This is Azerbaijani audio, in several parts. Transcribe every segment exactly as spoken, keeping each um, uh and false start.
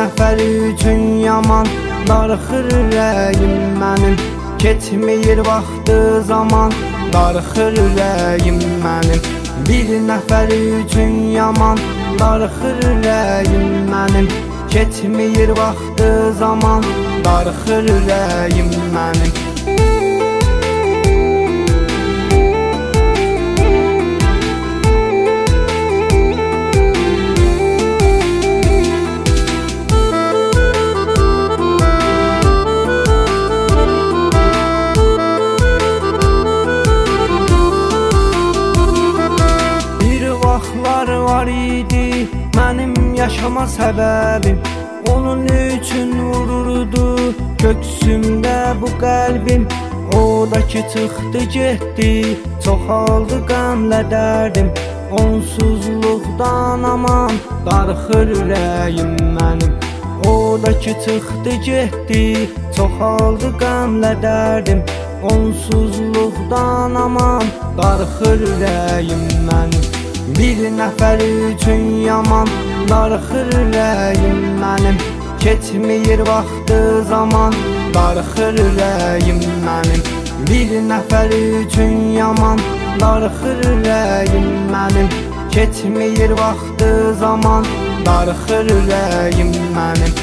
nəfər üçün yaman darıxır ürəyim mənim. Keçmir vaxtı zaman darıxır ürəyim mənim. Bir nəfər üçün yaman darıxır ürəyim mənim. Keçmir vaxtı zaman darıxır ürəyim mənim. Var idi mənim yaşama səbəbim, onun üçün vururdu köksümdə bu qəlbim. O da ki çıxdı getdi, çoxaldı qəmlə dərdim. Onsuzluqdan aman darıxır ürəyim mənim. O da ki çıxdı getdi, çoxaldı qəmlə dərdim. Onsuzluqdan aman darıxır ürəyim mənim. Bir nəfər üçün yaman darıxır ürəyim mənim. Keçmir vaxtı zaman darıxır ürəyim mənim. Bir nəfər üçün yaman darıxır ürəyim mənim. Keçmir vaxtı zaman darıxır ürəyim mənim.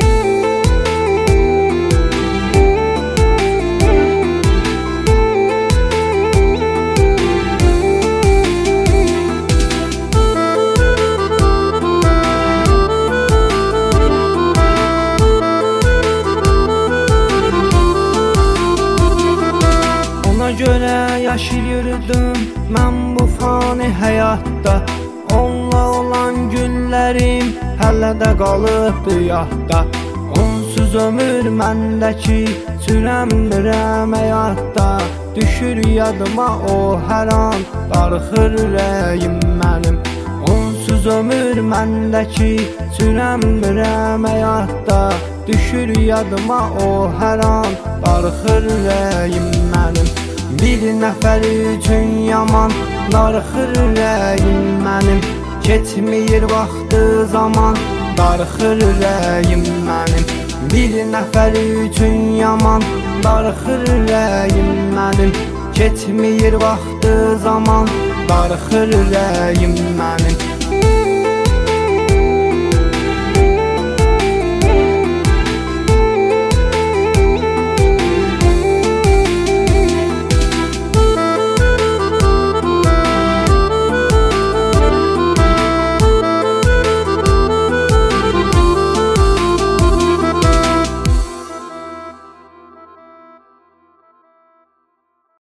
Ona görə yaşayırdım mən bu fani həyatda. Onunla olan günlərim hələ də qalıbdı yadda. Onsuz ömür məndəki sürəmdirəm həyatda. Düşür yadıma o hər an darıxır ürəyim mənim. Onsuz ömür məndəki sürəmdirəm həyatda. Düşür yadıma o hər an darıxır ürəyim mənim. Bir nəfər üçün yaman darıxır ürəyim mənim. Keçmir vaxtı zaman darıxır ürəyim mənim. Bir nəfər üçün yaman darıxır ürəyim mənim. Keçmir vaxtı zaman darıxır ürəyim mənim.